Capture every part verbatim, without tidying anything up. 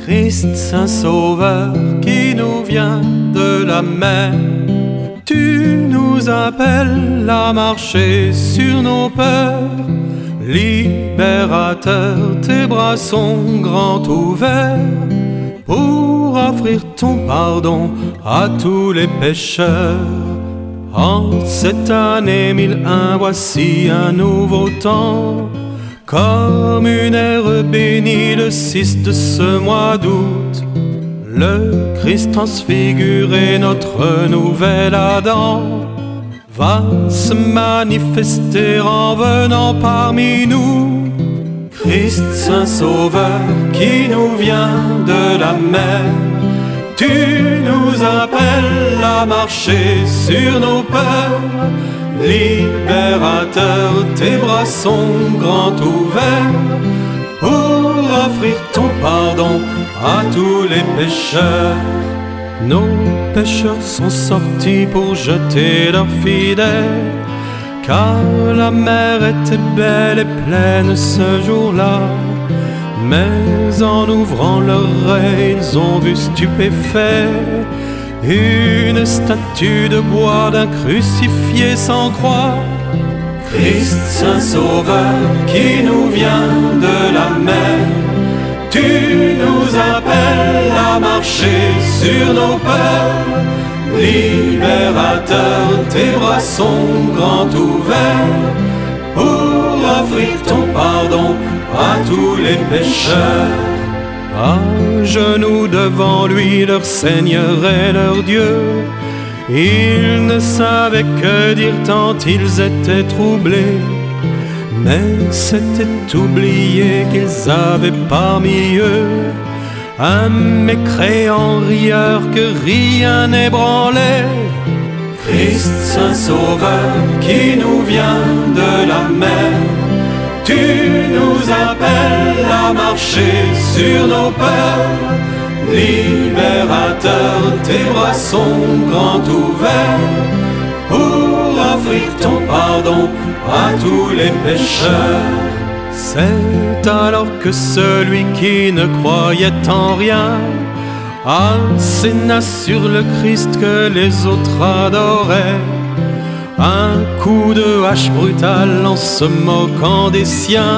Christ Saint Sauveur qui nous vient de la mer, tu nous appelles à marcher sur nos peurs. Libérateur, tes bras sont grands ouverts pour offrir ton pardon à tous les pécheurs. En cette année mille un, voici un nouveau temps, comme une ère bénie le six de ce mois d'août. Le Christ transfiguré, notre nouvel Adam, va se manifester en venant parmi nous. Christ Saint Sauveur qui nous vient de la mer, tu nous appelles à marcher sur nos peurs. Libérateur, tes bras sont grands ouverts pour offrir ton pardon à tous les pécheurs. Nos pécheurs sont sortis pour jeter leurs fidèles, car la mer était belle et pleine ce jour-là. Mais en ouvrant l'oreille, ils ont vu stupéfait une statue de bois d'un crucifié sans croix. Christ Saint Sauveur qui nous vient de la mer, tu nous appelles à marcher sur nos peurs. Libérateur, tes bras sont grands ouverts pour offrir ton pardon à tous les pécheurs. À genoux devant lui, leur Seigneur et leur Dieu, ils ne savaient que dire tant ils étaient troublés. Mais c'était oublié qu'ils avaient parmi eux un mécréant rieur que rien n'ébranlait. Christ Saint Sauveur qui nous vient de la mer, tu nous appelles à marcher sur nos peurs. Libérateur, tes bras sont grands ouverts pour offrir ton pardon à tous les pécheurs. C'est alors que celui qui ne croyait en rien asséna sur le Christ que les autres adoraient. Un coup de hache brutal en se moquant des siens,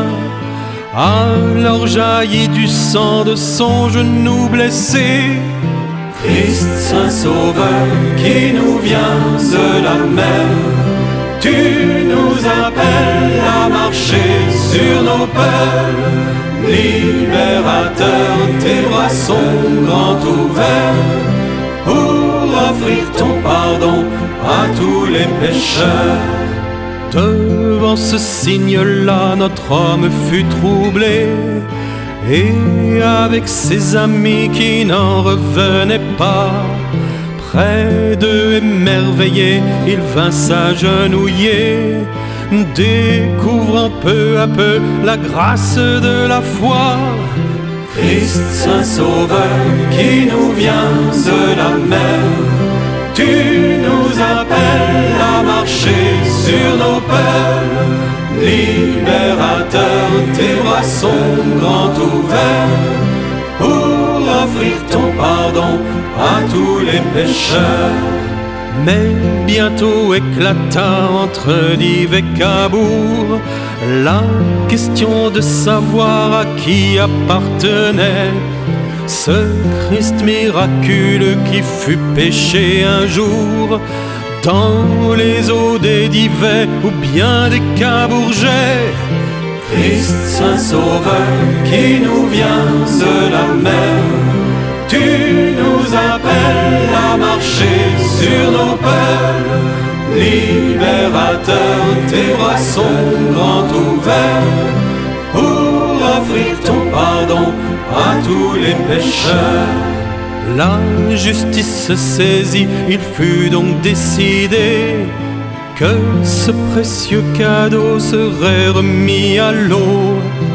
alors jaillit du sang de son genou blessé. Christ Saint Sauveur qui nous vient de la mer, tu nous appelles à marcher sur nos peurs. Libérateur, tes bras sont grands ouverts pour offrir ton pardon à tous les pécheurs. Devant ce signe-là, notre homme fut troublé, et avec ses amis qui n'en revenaient pas, près d'eux émerveillé, il vint s'agenouiller, découvrant peu à peu la grâce de la foi. Christ Saint Sauveur qui nous vient de la mer, tu nous appelles à marcher sur nos peurs. Libérateur, tes bras sont grands ouverts pour offrir ton pardon à tous les pécheurs. Mais bientôt éclata entre Dives et Cabourg la question de savoir à qui appartenait ce Christ miraculeux qui fut péché un jour dans les eaux des Dives ou bien des Cabourgais. Christ Saint Sauveur qui nous vient de la mer, tu nous appelles à marcher sur nos peurs. Libérateur, tes bras sont grands ouverts pour offrir ton pardon à tous les pécheurs. La justice se saisit, il fut donc décidé que ce précieux cadeau serait remis à l'eau.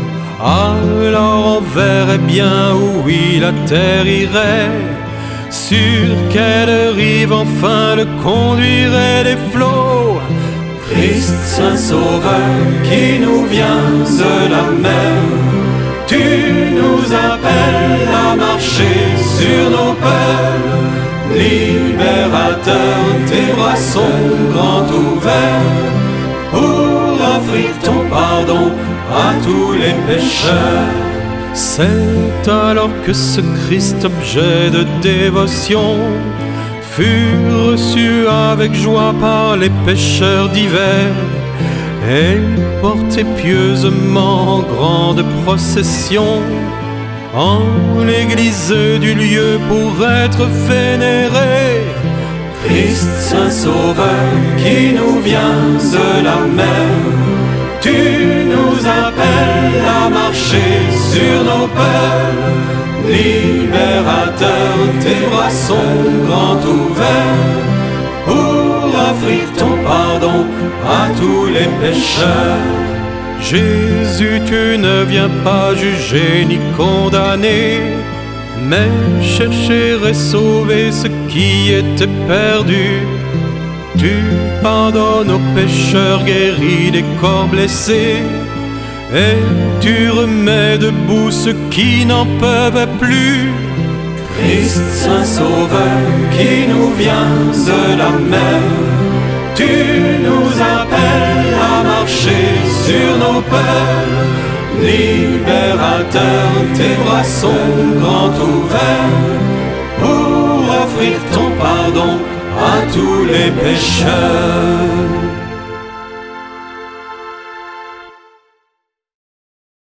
Alors on verrait bien où il atterrirait, sur quelle rive enfin le conduiraient les flots. Christ Saint Sauveur qui nous vient de la mer, Tu nous appelles à marcher sur nos peurs. Libérateur, tes bras sont grands ouverts pour offrir ton pardon à tous les pécheurs. C'est alors que ce Christ, objet de dévotion, fut reçu avec joie par les pécheurs divers et porté pieusement en grande procession en l'église du lieu pour être vénéré. Christ, Saint Sauveur, qui nous vient de la mer, tu nous appelles à marcher sur nos peurs. Libérateur, tes bras sont grands ouverts pour offrir ton pardon à tous les pécheurs. Jésus, tu ne viens pas juger ni condamner, mais chercher et sauver ce qui était perdu. Tu pardonnes aux pécheurs, guéris des corps blessés, et tu remets debout ceux qui n'en peuvent plus. Christ, Saint Sauveur, qui nous vient de la mer, tu nous appelles à marcher sur nos peurs. Libérateur, tes bras sont grands ouverts pour offrir ton pardon à tous les pécheurs.